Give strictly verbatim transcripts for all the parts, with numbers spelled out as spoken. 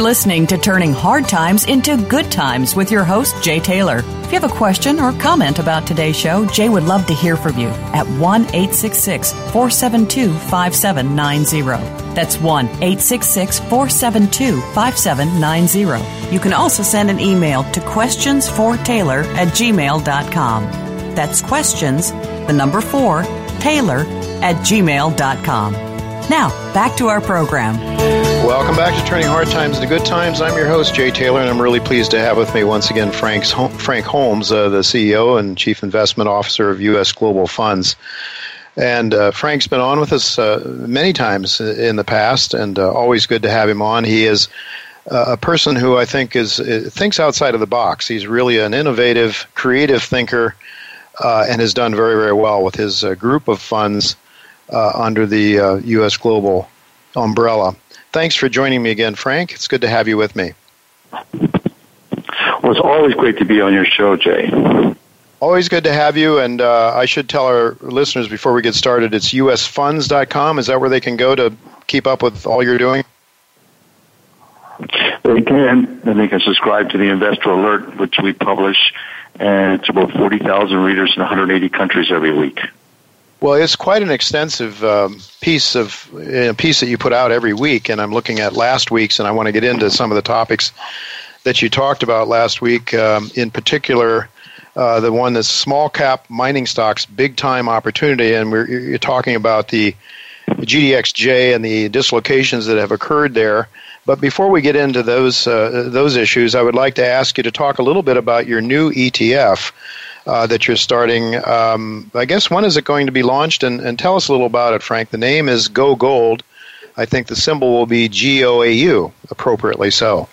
listening to Turning Hard Times into Good Times with your host, Jay Taylor. If you have a question or comment about today's show, Jay would love to hear from you at one eight six six, four seven two, five seven nine zero. That's one eight six six, four seven two, five seven nine zero. You can also send an email to questions for taylor at gmail dot com. That's questions, the number four, Taylor at gmail dot com. Now, back to our program. Welcome back to Turning Hard Times into Good Times. I'm your host, Jay Taylor, and I'm really pleased to have with me once again Frank's, Frank Holmes, uh, the C E O and Chief Investment Officer of U S Global Funds. And uh, Frank's been on with us uh, many times in the past, and uh, always good to have him on. He is uh, a person who I think is uh, thinks outside of the box. He's really an innovative, creative thinker, uh, and has done very, very well with his uh, group of funds uh, under the uh, U S Global umbrella. Thanks for joining me again, Frank. It's good to have you with me. Well, it's always great to be on your show, Jay. Always good to have you, and uh, I should tell our listeners before we get started, it's U S funds dot com. Is that where they can go to keep up with all you're doing? They can, and they can subscribe to the Investor Alert, which we publish, and it's about forty thousand readers in one hundred eighty countries every week. Well, it's quite an extensive um, piece of uh, piece that you put out every week, and I'm looking at last week's, and I want to get into some of the topics that you talked about last week. Um, in particular, uh, the one that's small cap mining stocks, big time opportunity, and we're you're talking about the G D X J and the dislocations that have occurred there. But before we get into those uh, those issues, I would like to ask you to talk a little bit about your new E T F. Uh, that you're starting. Um, I guess when is it going to be launched? And, and tell us a little about it, Frank. The name is Go Gold. I think the symbol will be G O A U, appropriately so.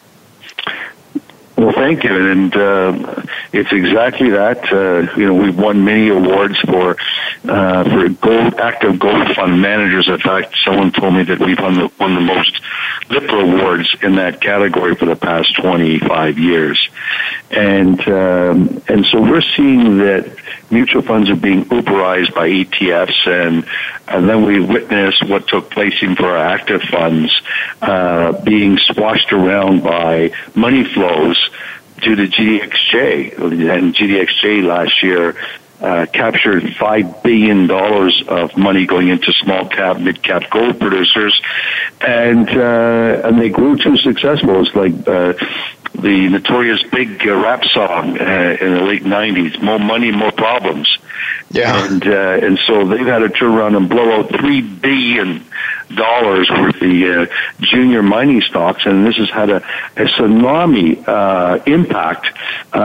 Well, thank you, and uh, it's exactly that. Uh, you know, we've won many awards for uh, for gold, active gold fund managers. In fact, someone told me that we've won the, won the most Lipper awards in that category for the past twenty-five years, and um, and so we're seeing that mutual funds are being Uberized by E T Fs, and and then we witnessed what took place even for our active funds uh, being swashed around by money flows due to G D X J. And G D X J last year uh, captured five billion dollars of money going into small cap, mid cap gold producers, and uh, and they grew too successful. It's like uh, the notorious big uh, rap song uh, in the late nineties, more money, more problems. Yeah. And, uh, and so they've had to turn around and blow out three billion dollars worth of the uh, junior mining stocks, and this has had a, a tsunami uh, impact. Uh,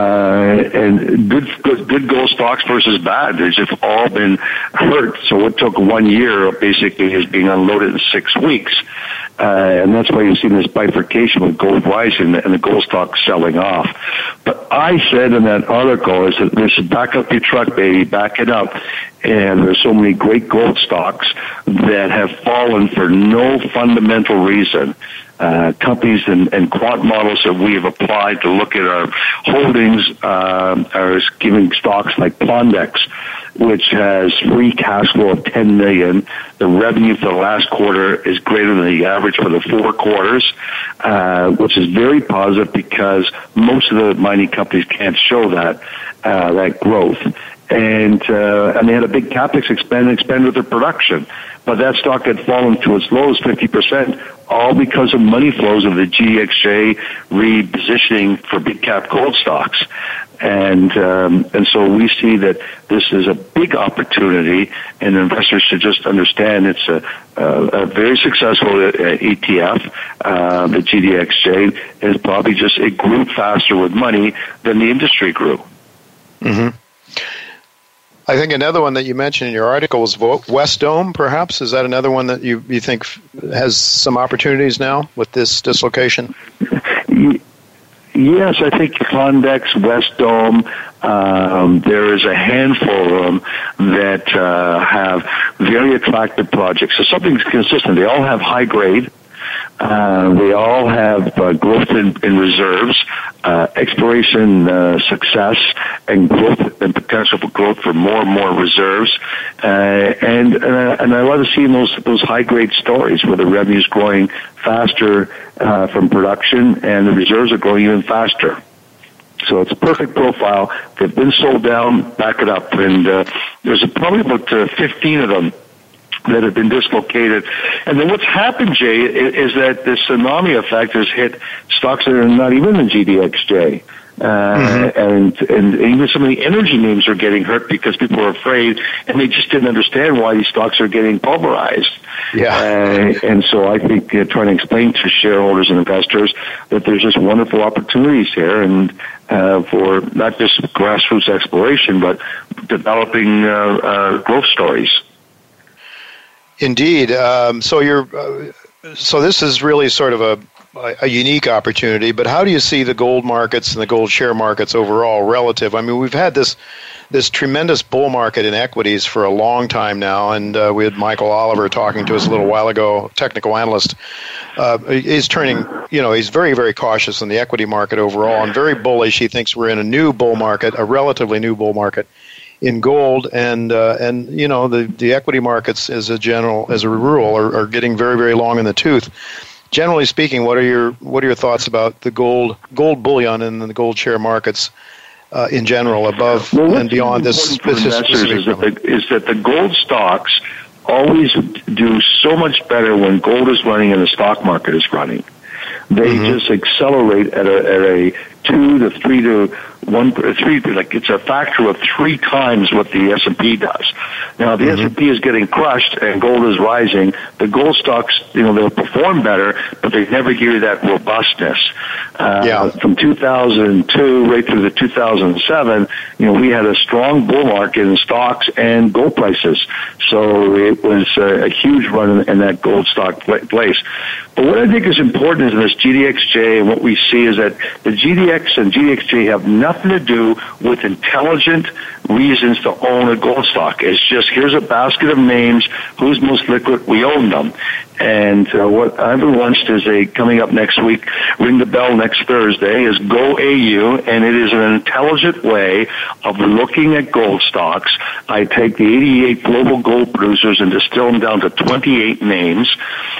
and good, good, good gold stocks versus bad, they've just all been hurt. So what took one year basically is being unloaded in six weeks. Uh, and that's why you've seen this bifurcation with gold rising and the gold stock selling off. But I said in that article is that this is back up your truck, baby, back it up. And there's so many great gold stocks that have fallen for no fundamental reason. Uh, companies and, and quant models that we have applied to look at our holdings uh, are giving stocks like Pondex, which has free cash flow of ten million dollars. The revenue for the last quarter is greater than the average for the four quarters, uh, which is very positive because most of the mining companies can't show that uh, that growth. And uh, and they had a big capex expend expend with their production, but that stock had fallen to its lows fifty percent, all because of money flows of the G D X J repositioning for big cap gold stocks. And um, and so we see that this is a big opportunity, and investors should just understand it's a, a, a very successful E T F. Uh, the G D X J is probably just it grew faster with money than the industry grew. Mm-hmm. I think another one that you mentioned in your article was Wesdome, perhaps. Is that another one that you, you think has some opportunities now with this dislocation? Yes, I think Pondex, Wesdome, um, there is a handful of them that uh, have very attractive projects. So something's consistent. They all have high grade. Uh, they all have uh, growth in, in reserves, uh, exploration uh, success, and growth and potential for growth for more and more reserves. Uh, and and I, and I love seeing those those high grade stories where the revenue is growing faster uh, from production, and the reserves are growing even faster. So it's a perfect profile. They've been sold down. Back it up, and uh, there's probably about uh, fifteen of them that have been dislocated. And then what's happened, Jay, is that the tsunami effect has hit stocks that are not even in G D X J. Uh, mm-hmm. and, and even some of the energy names are getting hurt because people are afraid and they just didn't understand why these stocks are getting pulverized. Yeah. Uh, and so I think uh, trying to explain to shareholders and investors that there's just wonderful opportunities here and uh, for not just grassroots exploration, but developing uh, uh, growth stories. Indeed. Um, so you're, uh, so this is really sort of a, a unique opportunity, but how do you see the gold markets and the gold share markets overall relative? I mean, we've had this this tremendous bull market in equities for a long time now, and uh, we had Michael Oliver talking to us a little while ago, technical analyst. Uh, he's turning, you know, he's very, very cautious in the equity market overall and very bullish. He thinks we're in a new bull market, a relatively new bull market in gold, and uh, and you know the, the equity markets as a general as a rule are, are getting very, very long in the tooth. Generally speaking, what are your what are your thoughts about the gold gold bullion and the gold share markets uh, in general, above well, and beyond this? Is that, the, is that the gold stocks always do so much better when gold is running and the stock market is running. They mm-hmm. just accelerate at a, at a two to three to one, three, like it's a factor of three times what the S and P does. Now the mm-hmm. S and P is getting crushed and gold is rising. The gold stocks, you know, they'll perform better, but they never give you that robustness. Uh, yeah. From two thousand two right through the two thousand seven, you know, we had a strong bull market in stocks and gold prices. So it was a, a huge run in, in that gold stock place. But what I think is important is in this G D X J, and what we see is that the G D X and G D X J have nothing to do with intelligent reasons to own a gold stock. It's just, here's a basket of names, who's most liquid, we own them. And uh, what I've launched is a, coming up next week, ring the bell next Thursday, is Go A U, and it is an intelligent way of looking at gold stocks. I take the eighty-eight global gold producers and distill them down to twenty-eight names.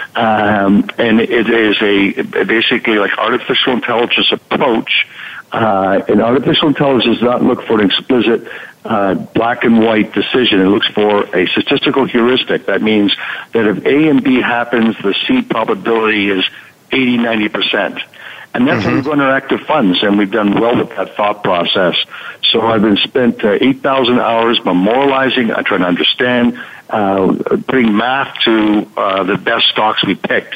Um, and it is a basically like artificial intelligence approach. Uh, and artificial intelligence does not look for an explicit uh, black and white decision. It looks for a statistical heuristic. That means that if A and B happens, the C probability is eighty, ninety percent. And that's mm-hmm. how we run our active funds, and we've done well with that thought process. So I've been spent uh, eight thousand hours memorializing, I try to understand, uh, putting math to uh, the best stocks we picked.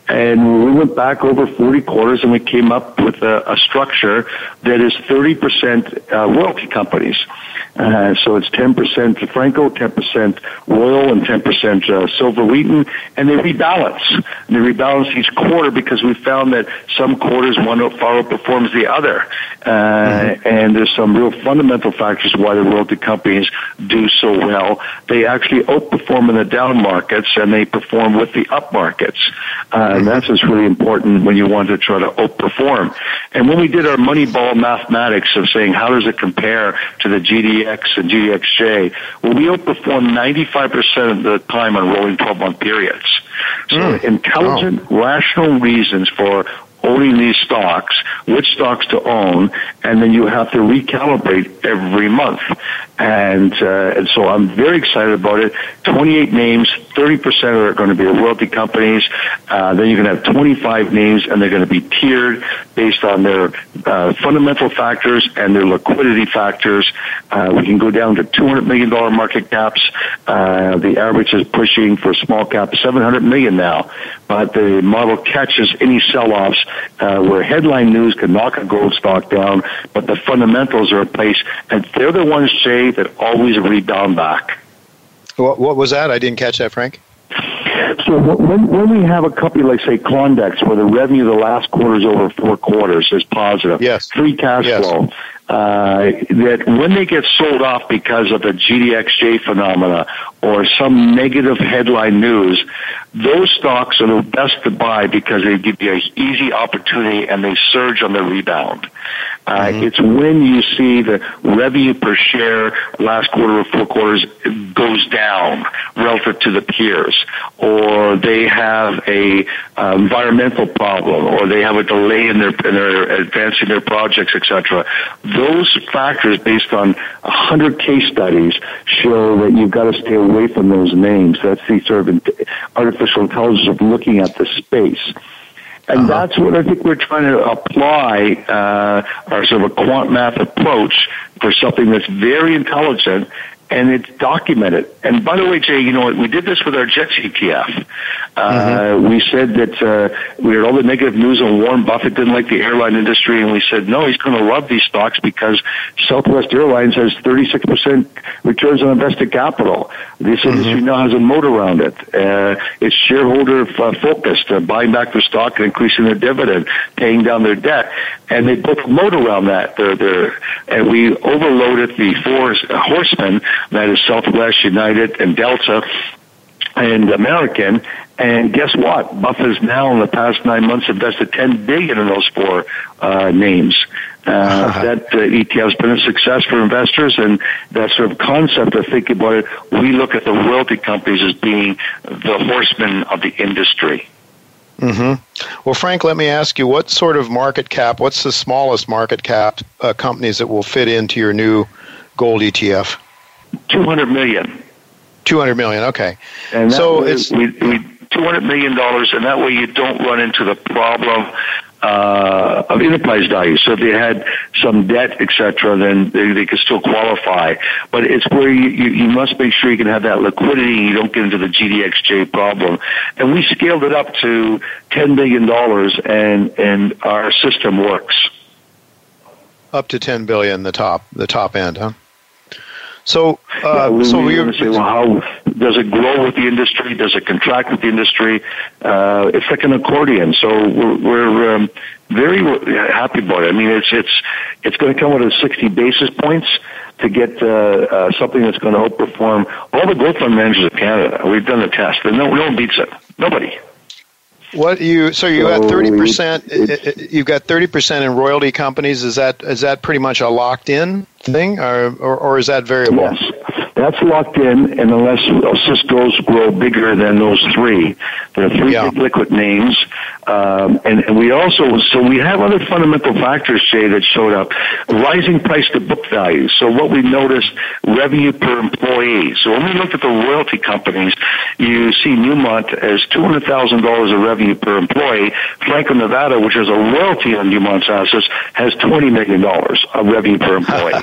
And we went back over forty quarters, and we came up with a, a structure that is thirty percent uh, royalty companies. Uh, so it's ten percent Franco, ten percent Royal, and ten percent uh, Silver Wheaton, and they rebalance. And they rebalance each quarter because we found that some quarters one far outperforms the other. Uh, mm-hmm. And there's some real fundamental factors why the royalty companies do so well. They actually outperform in the down markets, and they perform with the up markets. Uh, mm-hmm. And that's what's really important when you want to try to outperform. And when we did our Moneyball mathematics of saying how does it compare to the G D X and G D X J, well, we outperform ninety-five percent of the time on rolling twelve-month periods. So mm. intelligent, oh. rational reasons for owning these stocks, which stocks to own, and then you have to recalibrate every month. And, uh, and so I'm very excited about it. twenty-eight names, thirty percent are going to be royalty companies. Uh, then you're going to have twenty-five names, and they're going to be tiered based on their uh, fundamental factors and their liquidity factors. Uh, we can go down to two hundred million dollars market caps. Uh, the average is pushing for small cap seven hundred million dollars now. But the model catches any sell-offs uh, where headline news can knock a gold stock down, but the fundamentals are in place, and they're the ones, Jay, that always rebound back. What, what was that? I didn't catch that, Frank. So when, when we have a company like, say, Klondex, where the revenue of the last quarter is over four quarters is positive, yes. free cash yes. flow, uh, that when they get sold off because of the G D X J phenomena or some negative headline news, those stocks are the best to buy because they give you an easy opportunity and they surge on the rebound. Uh, mm-hmm. It's when you see the revenue per share last quarter or four quarters goes down relative to the peers, or they have a uh, environmental problem, or they have a delay in their, in their advancing their projects, et cetera. Those factors, based on a hundred case studies, show that you've got to stay away from those names. That's the sort of artificial intelligence of looking at the space. And uh-huh. that's what I think we're trying to apply, uh, our sort of a quant math approach for something that's very intelligent and it's documented. And by the way, Jay, you know, we did this with our JETS E T F. Uh, mm-hmm. We said that uh, we heard all the negative news on Warren Buffett didn't like the airline industry, and we said, no, he's going to love these stocks because Southwest Airlines has thirty-six percent returns on invested capital. This mm-hmm. industry now has a moat around it. Uh, it's shareholder f- focused, uh, buying back their stock and increasing their dividend, paying down their debt. And they built a moat around that. They're, they're, and we overloaded the four horsemen, that is Southwest, United, and Delta, and American. And guess what? Buffett's now in the past nine months invested ten billion dollars in those four uh, names. Uh, uh-huh. That uh, E T F has been a success for investors, and that sort of concept of thinking about it, we look at the royalty companies as being the horsemen of the industry. Mm-hmm. Well, Frank, let me ask you, what sort of market cap, what's the smallest market cap uh, companies that will fit into your new gold E T F? two hundred million dollars. two hundred million dollars, okay. And so way, it's we, we, two hundred million dollars, and that way you don't run into the problem uh, of enterprise value. So if they had some debt, et cetera, then they, they could still qualify. But it's where you, you, you must make sure you can have that liquidity and you don't get into the G D X J problem. And we scaled it up to ten billion dollars, and, and our system works. Up to ten billion dollars, the top, the top end, huh? So, uh, yeah, we, so we you're say, well, how does it grow with the industry? Does it contract with the industry? Uh, it's like an accordion. So we're, we're um, very happy about it. I mean, it's it's it's going to come with a sixty basis points to get uh, uh, something that's going to outperform all the growth fund managers of Canada. We've done the test, and no, no one beats it. Nobody. What you so you got thirty percent? You've got thirty percent in royalty companies. Is that is that pretty much a locked in thing, or or, or is that variable? Yes, that's locked in, and unless Cisco's grow bigger than those three, there are three yeah. big liquid names, um, and, and we also so we have other fundamental factors, Jay, that showed up. Rising price to book value. So what we noticed, revenue per employee. So when we looked at the royalty companies, you see Newmont as two hundred thousand dollars of revenue per employee. Franco-Nevada, which is a royalty on Newmont's assets, has twenty million dollars of revenue per employee.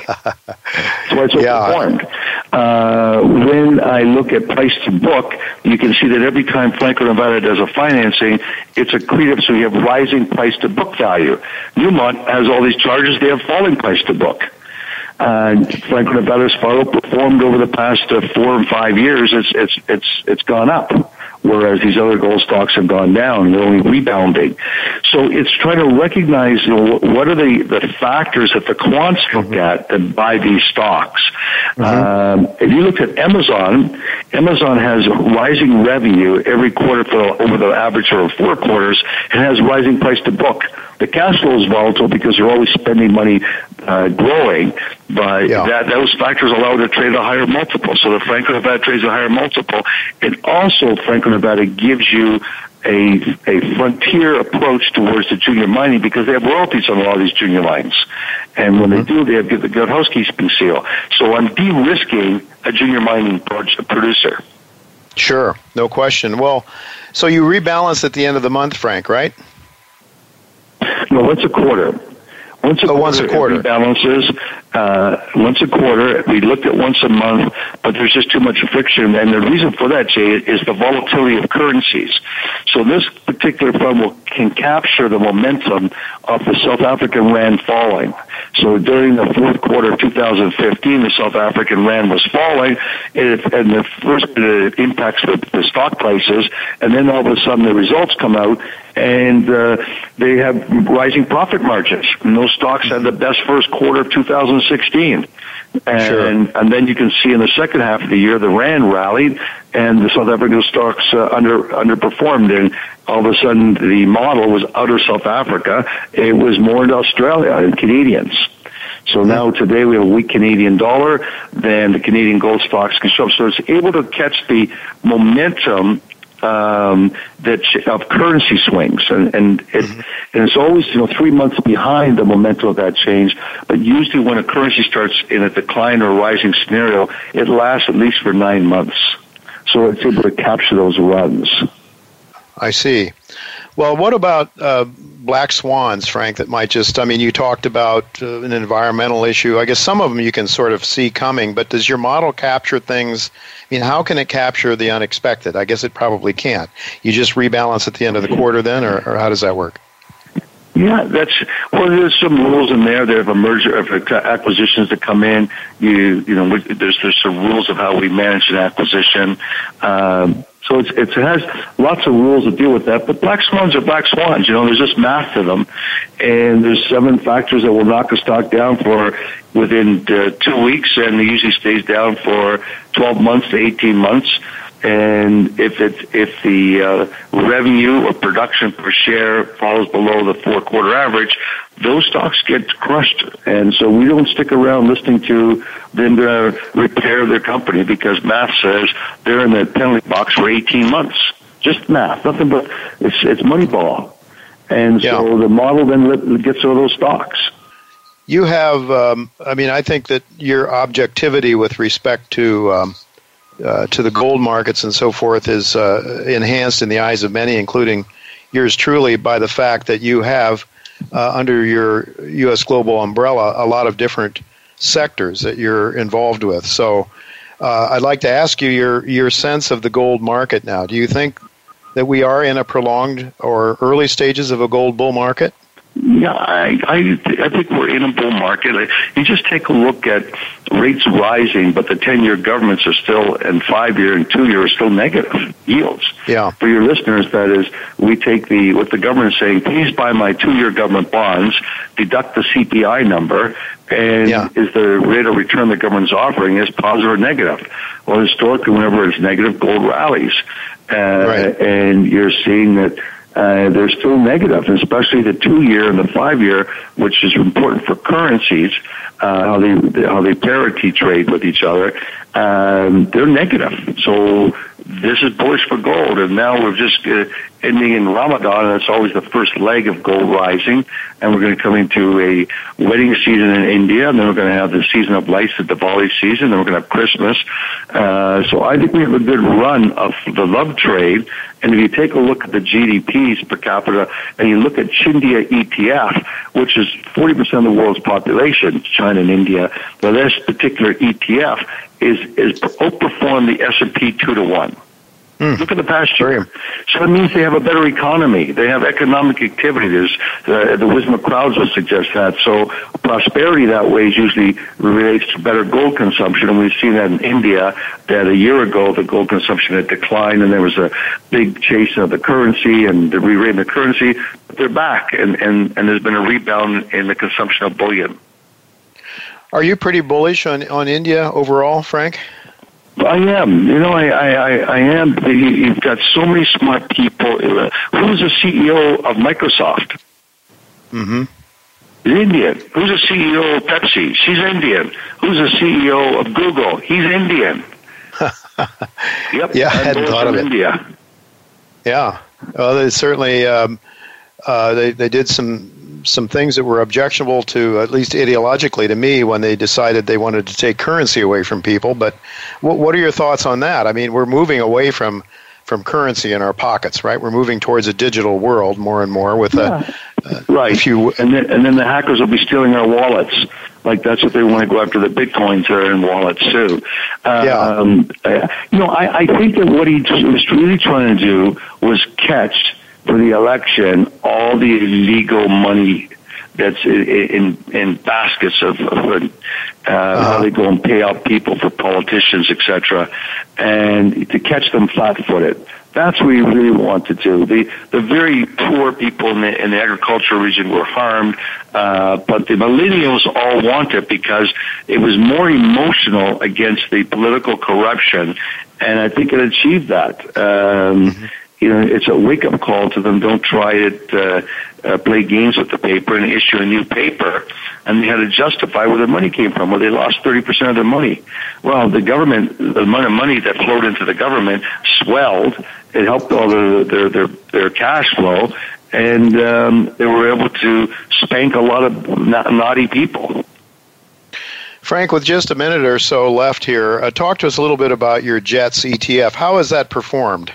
So it's overperformed. Yeah. Uh, when I look at price to book, you can see that every time Franco-Nevada does a financing, it's accretive, so you have rising price to book value. Newmont has all these charges, they have falling price to book. Uh, Franco-Nevada's far outperformed over the past uh, four and five years. It's it's it's it's gone up, whereas these other gold stocks have gone down. They're only rebounding. So it's trying to recognize, you know, what are the, the factors that the quants look at that buy these stocks. Mm-hmm. Um, if you look at Amazon, Amazon has rising revenue every quarter for over the average of four quarters, and has rising price to book. The cash flow is volatile because they're always spending money uh, growing, but yeah. that, those factors allow them to trade a higher multiple. So the Franco-Nevada trades a higher multiple. And also Franco-Nevada gives you a, a frontier approach towards the junior mining because they have royalties on a lot of these junior mines. And when mm-hmm. they do, they have the good housekeeping seal. So I'm de-risking a junior mining producer. Sure, no question. Well, so you rebalance at the end of the month, Frank, right? No, once a quarter. Once a oh, quarter, once a quarter. Balances. Uh, once a quarter. We looked at once a month, but there's just too much friction. And the reason for that, Jay, is the volatility of currencies. So this particular fund will, can capture the momentum of the South African rand falling. So during the fourth quarter of two thousand fifteen, the South African rand was falling, and, and the first it impacts the, the stock prices, and then all of a sudden the results come out, and uh, they have rising profit margins. And those stocks had the best first quarter of two thousand sixteen. And, sure. and then you can see in the second half of the year, the rand rallied, and the South African stocks uh, under underperformed. And all of a sudden, the model was out of South Africa. It was more into Australia and Canadians. So now today we have a weak Canadian dollar, then the Canadian gold stocks can show up. So it's able to catch the momentum um, that of currency swings, and and, it, mm-hmm. and it's always you know three months behind the momentum of that change. But usually when a currency starts in a decline or rising scenario, it lasts at least for nine months. So it's able to capture those runs. I see. Well, what about uh, black swans, Frank, that might just, I mean, you talked about uh, an environmental issue. I guess some of them you can sort of see coming, but does your model capture things? I mean, how can it capture the unexpected? I guess it probably can't. You just rebalance at the end of the quarter then, or, or how does that work? Yeah, that's, well, there's some rules in there. There are merger of acquisitions that come in. You, you know, there's, there's some rules of how we manage an acquisition. Um, So it's, it has lots of rules to deal with that, but black swans are black swans. You know, there's just math to them, and there's seven factors that will knock a stock down for within uh, two weeks, and it usually stays down for twelve months to eighteen months. And if it if the uh, revenue or production per share falls below the four quarter average, those stocks get crushed. And so we don't stick around listening to them to repair their company, because math says they're in the penalty box for eighteen months. Just math, nothing but it's it's Moneyball. And so yeah. the model then gets rid of those stocks. You have, um, I mean, I think that your objectivity with respect to um, uh, to the gold markets and so forth is uh, enhanced in the eyes of many, including yours truly, by the fact that you have uh, under your U S Global umbrella a lot of different sectors that you're involved with. So uh, I'd like to ask you your your sense of the gold market now. Do you think that we are in a prolonged or early stages of a gold bull market? Yeah, I, I, I think we're in a bull market. You just take a look at rates rising, but the ten-year governments are still, and five-year and two-year are still negative yields. Yeah. For your listeners, that is, we take the what the government is saying, please buy my two-year government bonds, deduct the C P I number, and yeah. is the rate of return the government's offering is positive or negative? Well, historically, whenever it's negative, gold rallies. Uh, right. And you're seeing that Uh, they're still negative, especially the two-year and the five-year, which is important for currencies, uh, how they how they parity trade with each other. Um, they're negative. So this is bullish for gold, and now we're just uh, ending in Ramadan, and it's always the first leg of gold rising, and we're going to come into a wedding season in India, and then we're going to have the season of lights, the Diwali season, then we're going to have Christmas. Uh, so I think we have a good run of the love trade, and if you take a look at the G D Ps per capita, and you look at Chindia E T F, which is forty percent of the world's population, China and India, now this particular E T F is, is outperformed the S and P two to one. Mm. Look at the past year. So it means they have a better economy. They have economic activity. There's, uh, the wisdom of crowds would suggest that. So prosperity that way usually relates to better gold consumption. And we've seen that in India, that a year ago the gold consumption had declined, and there was a big chase of the currency and the re-rating of the currency. But they're back, and, and, and there's been a rebound in the consumption of bullion. Are you pretty bullish on, on India overall, Frank? I am. You know, I, I, I am. You've got so many smart people. Who's the C E O of Microsoft? Mm-hmm. He's Indian. Who's the C E O of Pepsi? She's Indian. Who's the C E O of Google? He's Indian. Yep. Yeah, I hadn't thought of it. India. Yeah. Well, they certainly um, uh, they they did some. some things that were objectionable to, at least ideologically to me, when they decided they wanted to take currency away from people. But what, what are your thoughts on that? I mean, we're moving away from, from currency in our pockets, right? We're moving towards a digital world more and more with yeah. a, a right. few... And then, and then the hackers will be stealing our wallets. Like, that's what they want to go after, the Bitcoins that are in wallets, too. Uh, yeah. Um, uh, you know, I, I think that what he was really trying to do was catch, for the election, all the illegal money that's in in, in baskets of, of uh, uh-huh. how they go and pay out people for politicians, et cetera, and to catch them flat-footed. That's what we really want to do. The the very poor people in the, in the agricultural region were harmed, uh, but the millennials all want it because it was more emotional against the political corruption, and I think it achieved that. Um, mm-hmm. You know, it's a wake-up call to them. Don't try it, uh, uh, play games with the paper and issue a new paper. And they had to justify where their money came from. Well, they lost thirty percent of their money. Well, the government, the amount of money that flowed into the government swelled. It helped all their, their, their, their cash flow. And um, they were able to spank a lot of na- naughty people. Frank, with just a minute or so left here, uh, talk to us a little bit about your JETS E T F. How has that performed?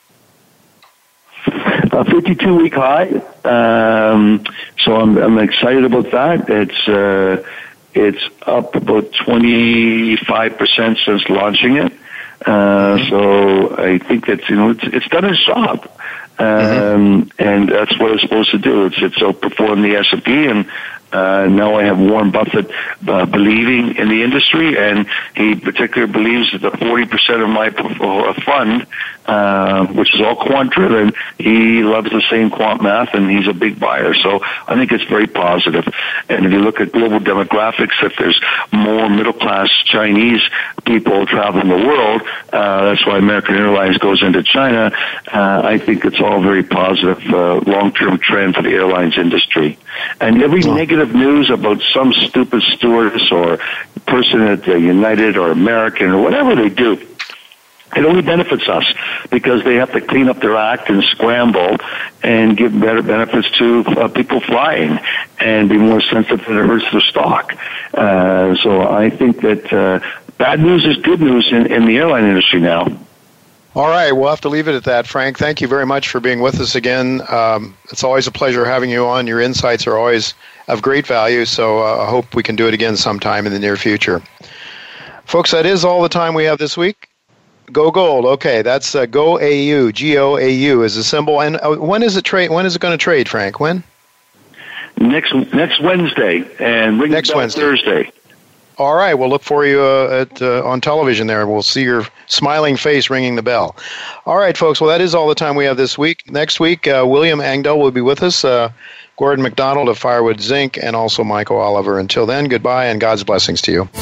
A fifty-two week high, um, so I'm, I'm excited about that. It's uh, it's up about twenty-five percent since launching it. Uh, so I think that you know it's, it's done its job, um, mm-hmm. and that's what it's supposed to do. It's it's outperformed the S and P, and uh, now I have Warren Buffett uh, believing in the industry, and he particularly believes that the forty percent of my fund, uh, which is all quant driven, he loves the same quant math, and he's a big buyer. So I think it's very positive. And if you look at global demographics, if there's more middle class Chinese people traveling the world, uh, that's why American Airlines goes into China. Uh, I think it's all very positive, uh, long term trend for the airlines industry. And every oh. negative news about some stupid stewardess or person at uh, United or American or whatever they do, it only benefits us because they have to clean up their act and scramble and give better benefits to uh, people flying and be more sensitive that it hurts their stock. Uh, so I think that uh, bad news is good news in, in the airline industry now. All right, we'll have to leave it at that, Frank. Thank you very much for being with us again. Um, it's always a pleasure having you on. Your insights are always of great value, so uh, I hope we can do it again sometime in the near future. Folks, that is all the time we have this week. Go Gold. Okay, that's uh, Go A U. G O A U is the symbol. And uh, when is it trade? When is it going to trade, Frank? When? Next next Wednesday, and ring next Wednesday. Thursday. All right, we'll look for you uh, at uh, on television there. We'll see your smiling face ringing the bell. All right, folks, well, that is all the time we have this week. Next week, uh, William Engdahl will be with us, uh, Gordon McDonald of Firewood Zinc, and also Michael Oliver. Until then, goodbye and God's blessings to you.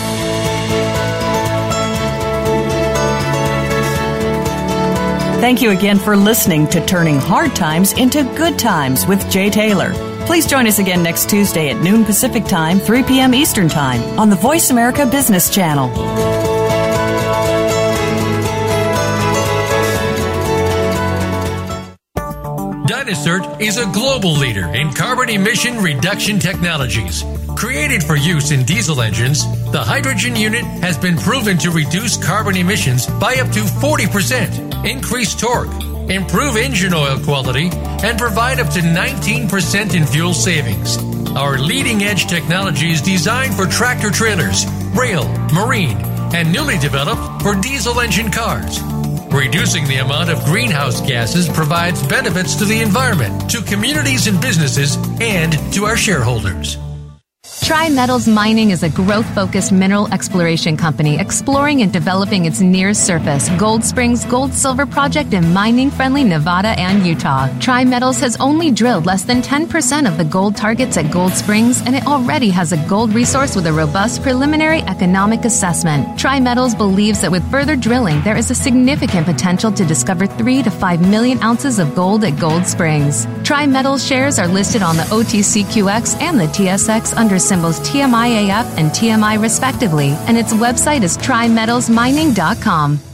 Thank you again for listening to Turning Hard Times into Good Times with Jay Taylor. Please join us again next Tuesday at noon Pacific Time, three p.m. Eastern Time on the Voice America Business Channel. Dynacert is a global leader in carbon emission reduction technologies. Created for use in diesel engines, the hydrogen unit has been proven to reduce carbon emissions by up to forty percent, increase torque, improve engine oil quality, and provide up to nineteen percent in fuel savings. Our leading-edge technology is designed for tractor-trailers, rail, marine, and newly developed for diesel engine cars. Reducing the amount of greenhouse gases provides benefits to the environment, to communities and businesses, and to our shareholders. Tri-Metals Mining is a growth-focused mineral exploration company exploring and developing its near-surface Gold Springs gold-silver project in mining-friendly Nevada and Utah. Tri-Metals has only drilled less than ten percent of the gold targets at Gold Springs, and it already has a gold resource with a robust preliminary economic assessment. Tri-Metals believes that with further drilling, there is a significant potential to discover three to five million ounces of gold at Gold Springs. Tri-Metals shares are listed on the O T C Q X and the T S X under symbols T M I A F and T M I respectively, and its website is tri metals mining dot com.